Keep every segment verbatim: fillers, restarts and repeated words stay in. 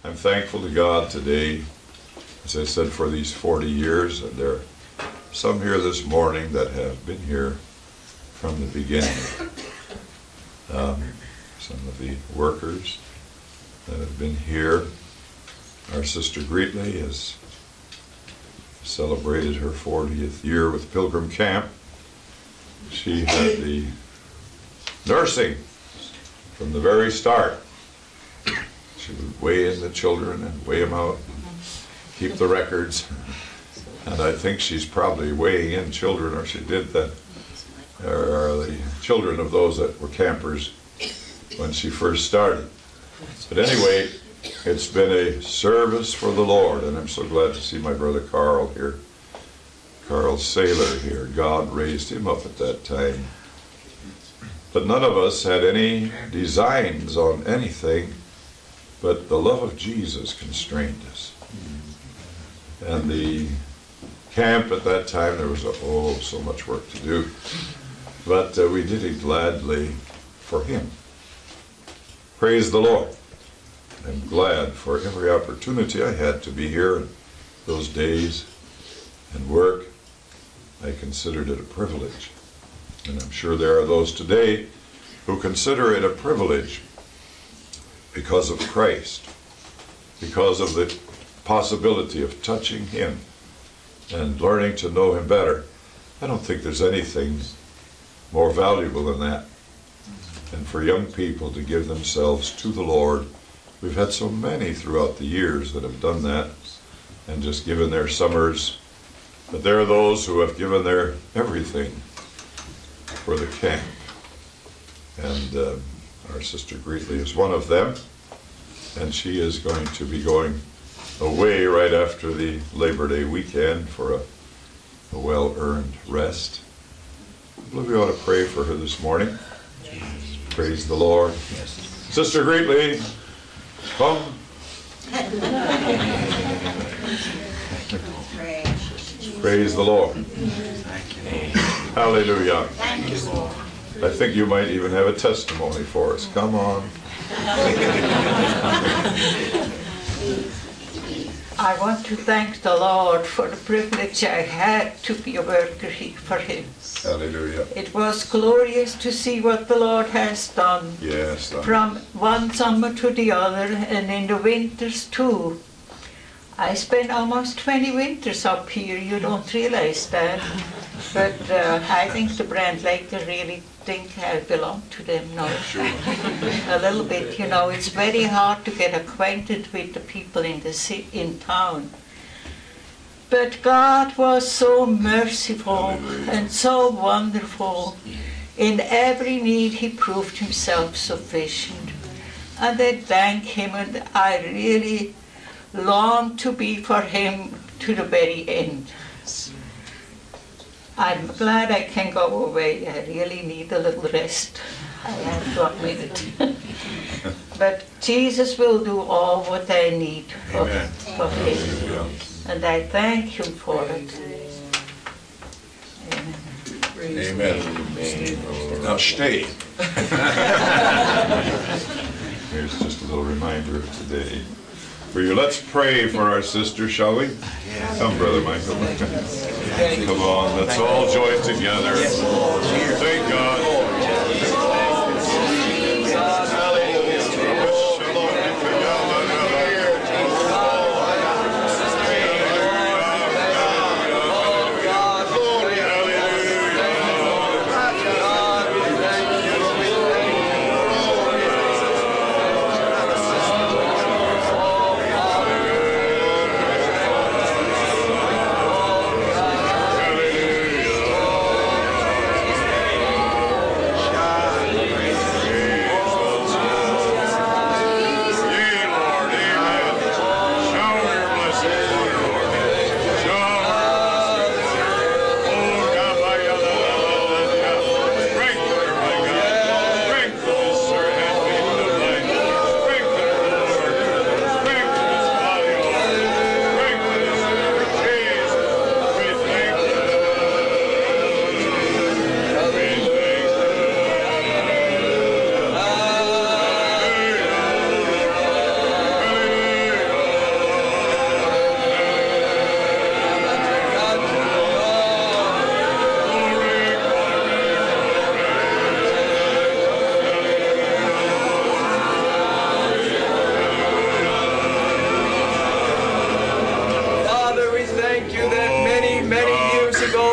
I'm thankful to God today, as I said, for these forty years, and there are some here this morning that have been here from the beginning. Um, some of the workers that have been here. Our sister Greetley has celebrated her fortieth year with Pilgrim Camp. She had the nursing from the very start. She would weigh in the children and weigh them out, keep the records. And I think she's probably weighing in children, or she did that, or the children of those that were campers when she first started. But anyway, it's been a service for the Lord, and I'm so glad to see my brother Carl here. Carl Saylor here. God raised him up at that time. But none of us had any designs on anything, but the love of Jesus constrained us. And the camp at that time, there was, a, oh, so much work to do. But uh, we did it gladly for him. Praise the Lord. I'm glad for every opportunity I had to be here in those days and work. I considered it a privilege. And I'm sure there are those today who consider it a privilege because of Christ, because of the possibility of touching him and learning to know him better. I don't think there's anything more valuable than that. And for young people to give themselves to the Lord, we've had so many throughout the years that have done that and just given their summers. But there are those who have given their everything for the camp. And uh, our sister Greetley is one of them. And she is going to be going away right after the Labor Day weekend for a, a well-earned rest. I believe we ought to pray for her this morning. Praise the Lord. Yes. Sister Greetley, come. Praise the Lord. Hallelujah. Thank you, Lord. I think you might even have a testimony for us. Come on. I want to thank the Lord for the privilege I had to be a worker for him. Hallelujah. It was glorious to see what the Lord has done. Yes. Lord. From one summer to the other, and in the winters too. I spent almost twenty winters up here. You don't realize that. But uh, I think the Brand Lakers really think I belong to them now. Sure. A little bit, you know. It's very hard to get acquainted with the people in the ci- in town. But God was so merciful and so wonderful. In every need he proved himself sufficient. And I thank him, and I really long to be for him to the very end. I'm glad I can go away. I really need a little rest. I have to admit it. But Jesus will do all what I need for, for him. And I thank him for it. Amen. Amen. Now stay. Here's just a little reminder of today. For you, let's pray for our sister, shall we? Come, Brother Michael. Come on, let's all join together. Thank God.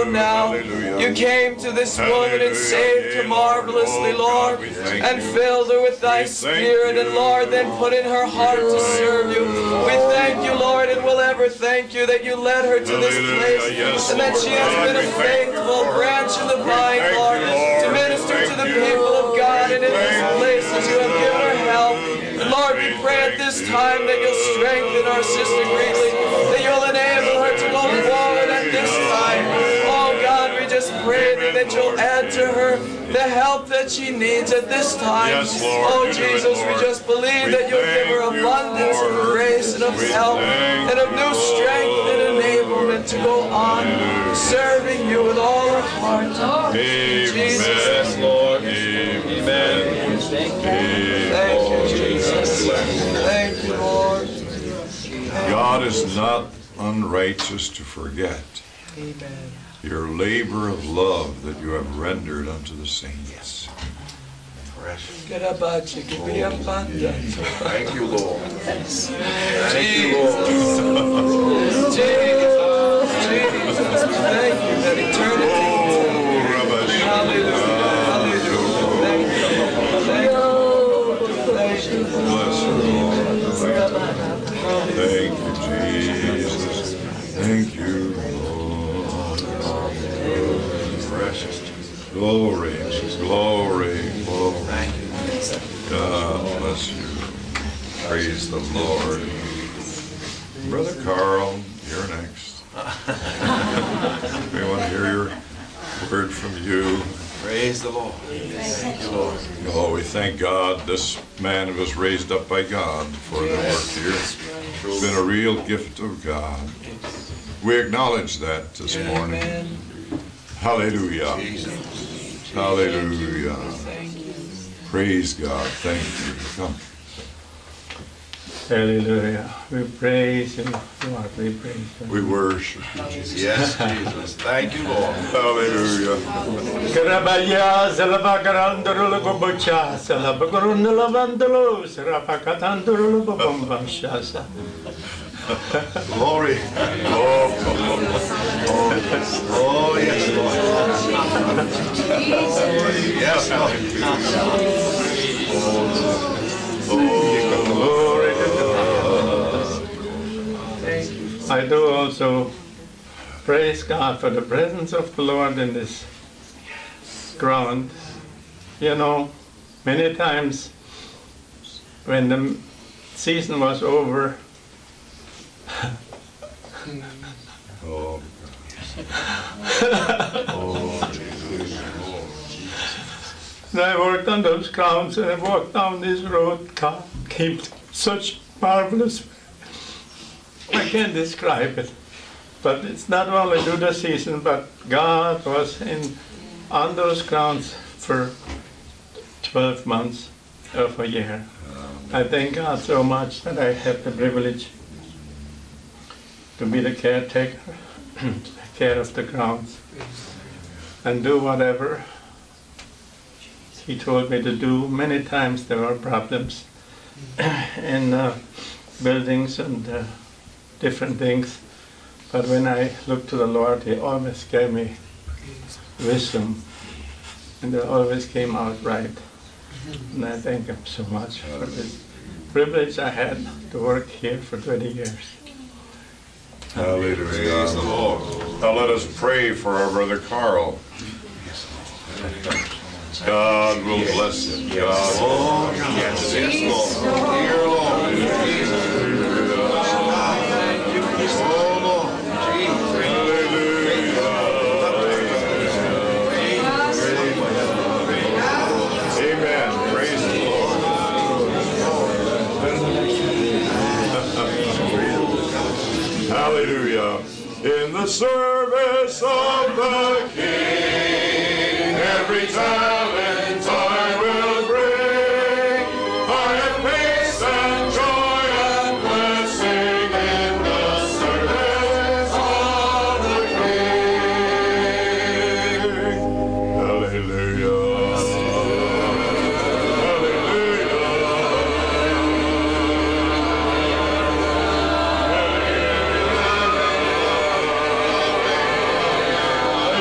know now. Hallelujah. You came to this woman and saved her marvelously, Lord, and filled her with thy Spirit, and Lord, then put in her heart to serve you. We thank you, Lord, and will ever thank you that you led her to this place, and that she has been a faithful branch in the vine, Lord, to minister to the people of God, and in these places you have given her help. And Lord, we pray at this time that you'll strengthen our sister greatly, that you'll enable her to go forward at this time. Oh God, we just pray that you'll add to her the help that she needs at this time. Yes, Lord. Oh Do it, Jesus, we Lord. just believe We that you'll give her thank you, abundance of Lord. grace and of We help thank and of you, new strength and enablement to go on serving you with all her heart. Amen. Jesus. Yes, Lord. Amen. Thank you, Jesus. Thank you, Lord. God is not unrighteous to forget Amen. your labor of love that you have rendered unto the saints. Get about you, give me abundance. Thank you, Lord. Jesus. Thank you, Lord. Jesus. Jesus. Thank you that eternity. Oh, Rabbi. Hallelujah. Hallelujah. Thank you. Thank you. Thank you. Bless you, Lord. Thank you, Jesus. Thank you, Lord. Precious. Glory, glory, glory. God bless you. Praise the Lord. Brother Carl, you're next. We want to hear your word from you. Praise the Lord. Thank you, Lord. Oh, we thank God this man was raised up by God for the work here. It's been a real gift of God. We acknowledge that this morning. Amen. Hallelujah. Hallelujah. Thank you. Praise God. Thank you. Come. Hallelujah. We praise you, Lord. We praise you. We worship you, Jesus. Yes, Jesus. Thank you, Lord. Hallelujah. Karabaya Zalabagarandarula Gobocha, Salabagarundala Vandalo, Sarapakatandurula Bombashasa. Glory. Oh, Oh, yes, Lord. Yes, Lord. Glory to God. I do also praise God for the presence of the Lord in this ground. You know, many times when the season was over, oh, and I worked on those grounds and I walked down this road. God came to such marvelous way. I can't describe it. But it's not only through the season, but God was in on those grounds for twelve months of a year. I thank God so much that I have the privilege to be the caretaker, take care of the grounds, and do whatever He told me to do. Many times there were problems in uh, buildings and uh, different things, but when I looked to the Lord, He always gave me wisdom, and they always came out right. And I thank Him so much for this privilege I had to work here for twenty years. hallelujah. Praise the Lord. Now let us pray for our brother Carl. God will bless him. God Oh, yes, yes, Lord. Dear Lord. Jesus. Oh, Lord. Amen. Praise the Lord. Hallelujah. In the service of the King, every talent I will bring. I have peace and joy and blessing in the service of the King. Hallelujah. Hallelujah.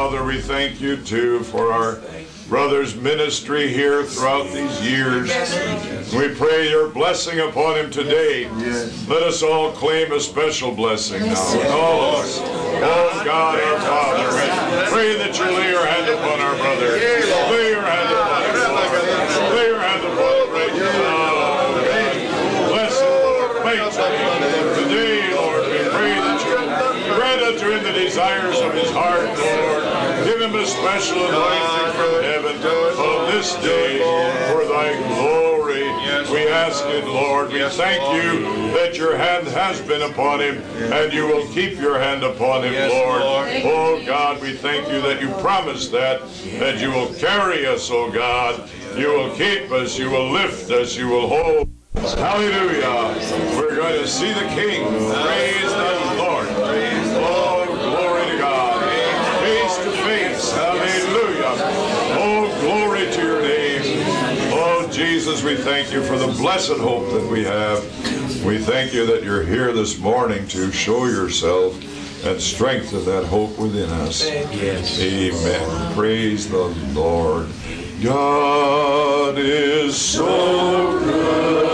Father, we thank you too for our brother's ministry here throughout these years. We pray your blessing upon him today. Let us all claim a special blessing now. And all of us. Oh God, our Father, pray that you lay your hand upon our brother. Lay your hand upon him, Lord. Lay your hand upon him right now. Bless him, Lord. Make him today, Lord. We pray that you grant unto him the desires of his heart, Lord. Give him a special anointing from heaven on this day for thy glory. We ask it, Lord. We thank you that your hand has been upon him and you will keep your hand upon him, Lord. Oh God, we thank you that you promised that, that you will carry us, oh God. You will keep us, you will lift us, you will hold. Hallelujah. We're going to see the King. Praise the Lord. Oh, glory to God. Face to face. Hallelujah. Oh, glory to your name. Oh, Jesus, we thank you for the blessed hope that we have. We thank you that you're here this morning to show yourself and strengthen that hope within us. Yes. Amen. Praise the Lord. God is so good.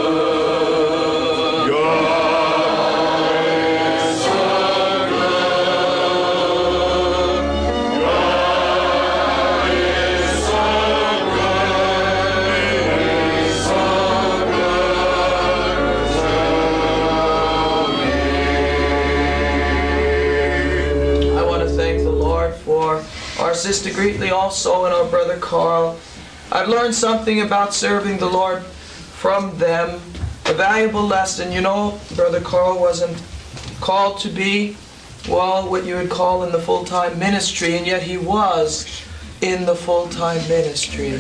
Our sister Greetley also and our brother Carl. I've learned something about serving the Lord from them. A valuable lesson. You know, Brother Carl wasn't called to be, well, what you would call in the full-time ministry, and yet he was in the full-time ministry.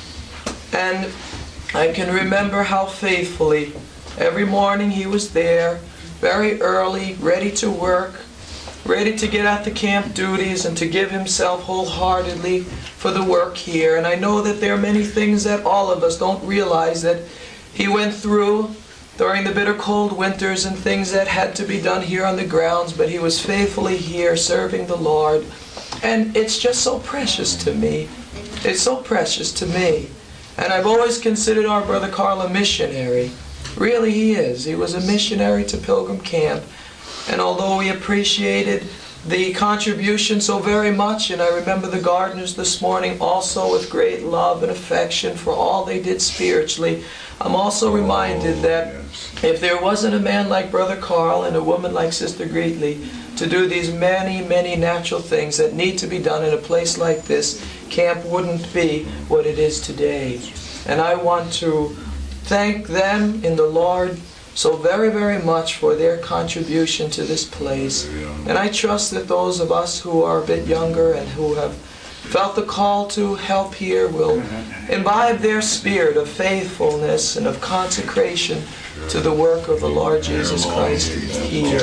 And I can remember how faithfully every morning he was there, very early, ready to work, ready to get at the camp duties and to give himself wholeheartedly for the work here. And I know that there are many things that all of us don't realize that he went through during the bitter cold winters and things that had to be done here on the grounds, but he was faithfully here serving the Lord. And it's just so precious to me. It's so precious to me. And I've always considered our brother Carl a missionary. Really, he is. He was a missionary to Pilgrim Camp. And although we appreciated the contribution so very much, and I remember the gardeners this morning also with great love and affection for all they did spiritually, I'm also reminded that if there wasn't a man like Brother Carl and a woman like Sister Greetley to do these many, many natural things that need to be done in a place like this, camp wouldn't be what it is today. And I want to thank them in the Lord so very, very much for their contribution to this place. And I trust that those of us who are a bit younger and who have felt the call to help here will imbibe their spirit of faithfulness and of consecration to the work of the Lord Jesus Christ here.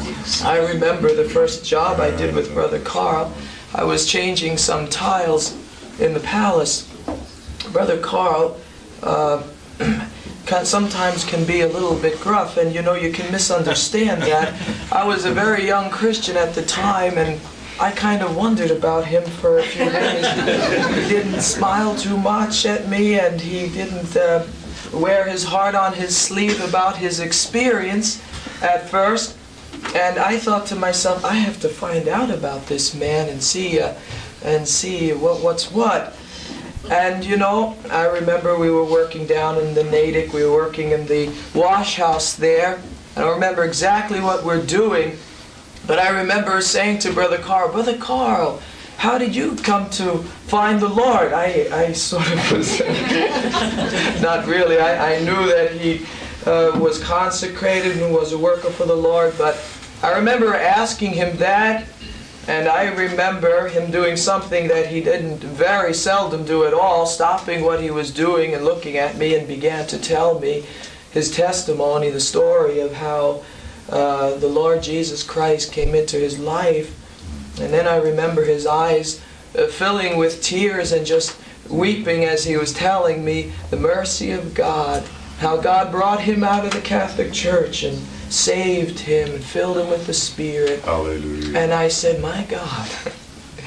I remember the first job I did with Brother Carl. I was changing some tiles in the palace. Brother Carl uh, Can, sometimes can be a little bit gruff, and you know, you can misunderstand that. I was a very young Christian at the time, and I kind of wondered about him for a few days. He didn't smile too much at me, and he didn't uh, wear his heart on his sleeve about his experience at first. And I thought to myself, I have to find out about this man and see, uh, and see what what's what. And you know, I remember we were working down in the Natick, we were working in the wash house there. I don't remember exactly what we're doing, but I remember saying to Brother Carl, Brother Carl, how did you come to find the Lord? I, I sort of was, not really, I, I knew that he uh, was consecrated and was a worker for the Lord, but I remember asking him that. And I remember him doing something that he didn't very seldom do at all, stopping what he was doing and looking at me and began to tell me his testimony, the story of how uh, the Lord Jesus Christ came into his life. And then I remember his eyes uh, filling with tears and just weeping as he was telling me the mercy of God, how God brought him out of the Catholic Church and saved him and filled him with the Spirit. Hallelujah. And I said, my God,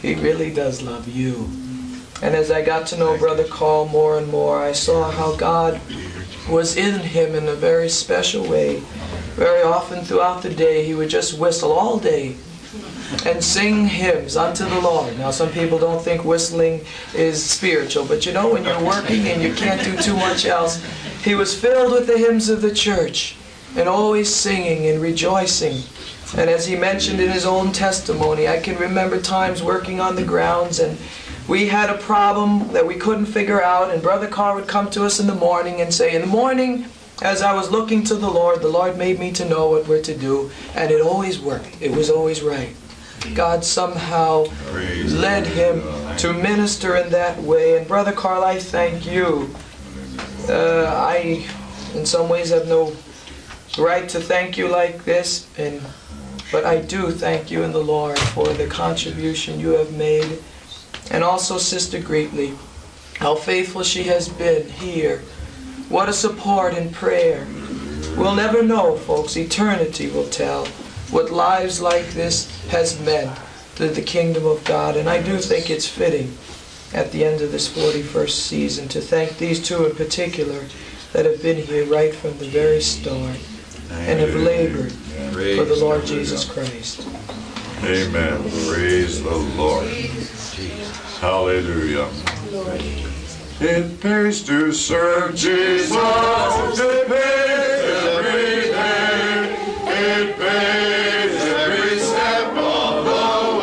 He really does love you. And as I got to know Brother Carl more and more, I saw how God was in him in a very special way. Very often throughout the day, he would just whistle all day and sing hymns unto the Lord. Now, some people don't think whistling is spiritual, but you know, when you're working and you can't do too much else, he was filled with the hymns of the church and always singing and rejoicing. And as he mentioned in his own testimony, I can remember times working on the grounds and we had a problem that we couldn't figure out, and Brother Carr would come to us in the morning and say, in the morning, as I was looking to the Lord, the Lord made me to know what we're to do, and it always worked. It was always right. God somehow led him to minister in that way. And Brother Carl, I thank you. Uh, I, in some ways, have no right to thank you like this, and but I do thank you in the Lord for the contribution you have made. And also Sister Greetley, how faithful she has been here. What a support in prayer. We'll never know, folks. Eternity will tell what lives like this has meant to the kingdom of God. And I do think it's fitting at the end of this forty-first season to thank these two in particular that have been here right from the very start and have labored for the Lord Jesus Christ. Amen. Praise the Lord. Hallelujah. It pays to serve Jesus. It pays every day. It pays every step of the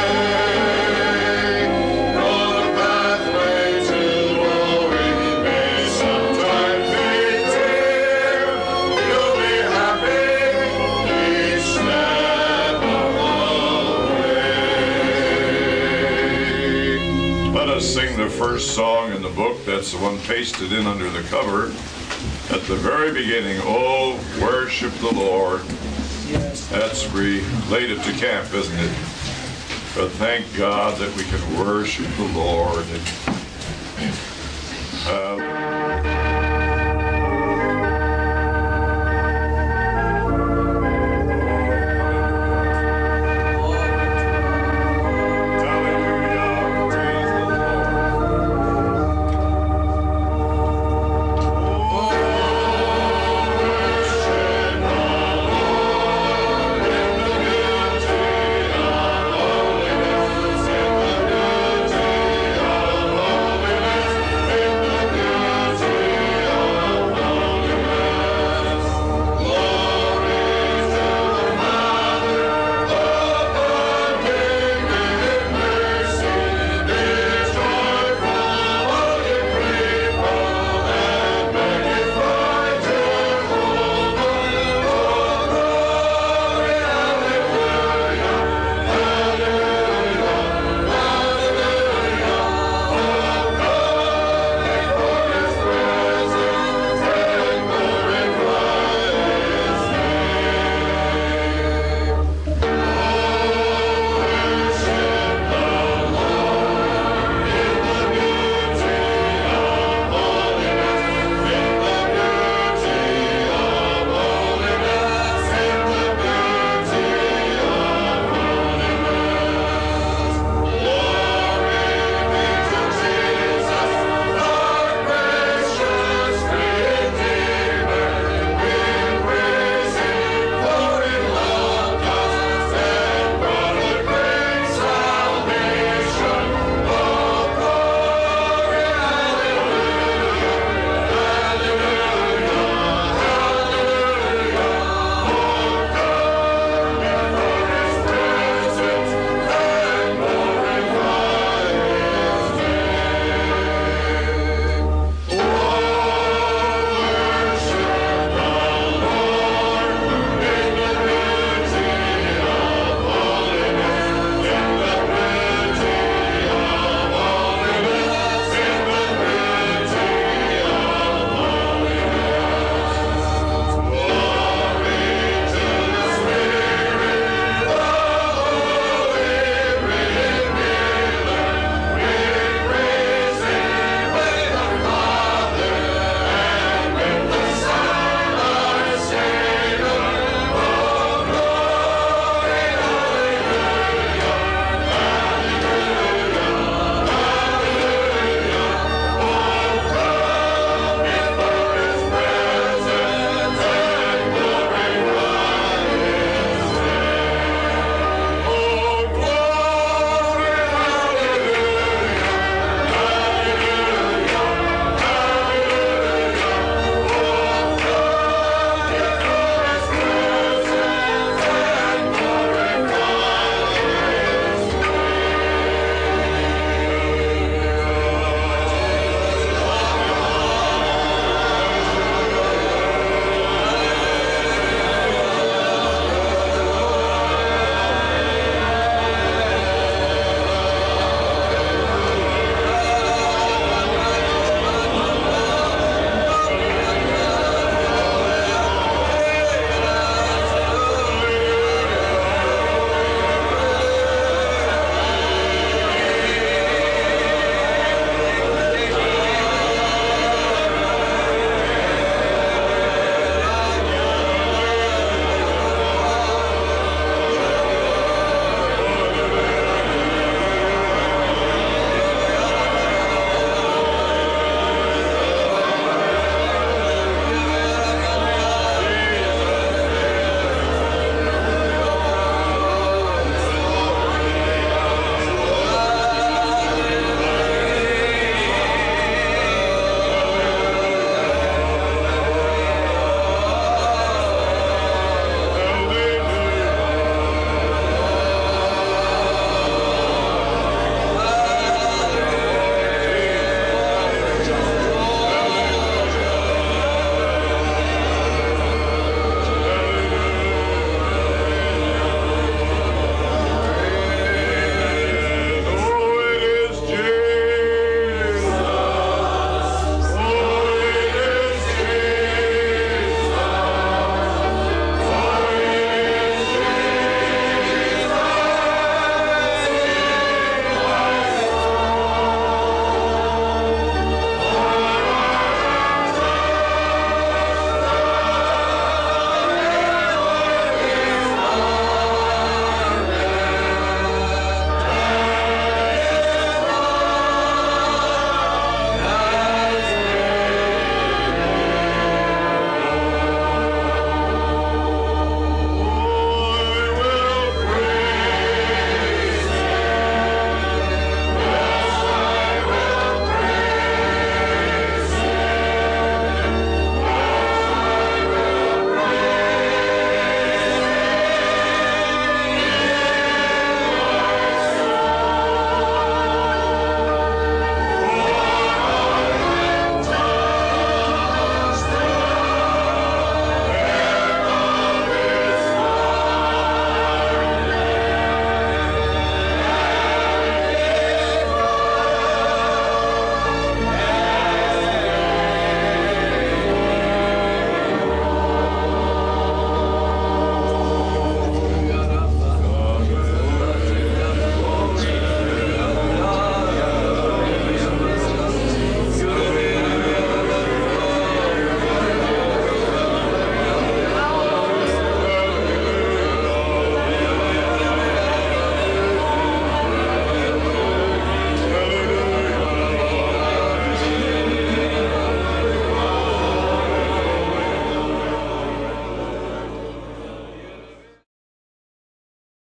way. On the pathway to glory may sometimes be dear. You'll be happy each step of the way. Let us sing the first song in the book. That's the one pasted in under the cover at the very beginning. Oh, worship the Lord. Yes. That's related to camp, isn't it? But thank God that we can worship the Lord. And, uh,